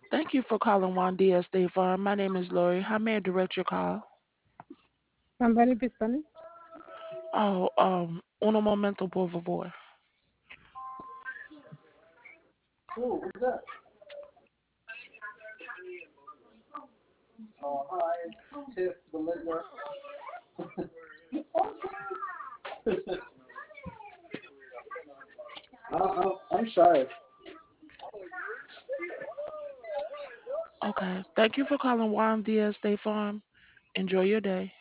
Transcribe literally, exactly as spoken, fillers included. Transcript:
Thank you for calling Juan Diaz State Farm. My name is Lori. How may I direct your call? Somebody be Spanish. Oh, um, uno momento, por favor. Okay. Thank you for calling Juan Diaz State Farm. Enjoy your day.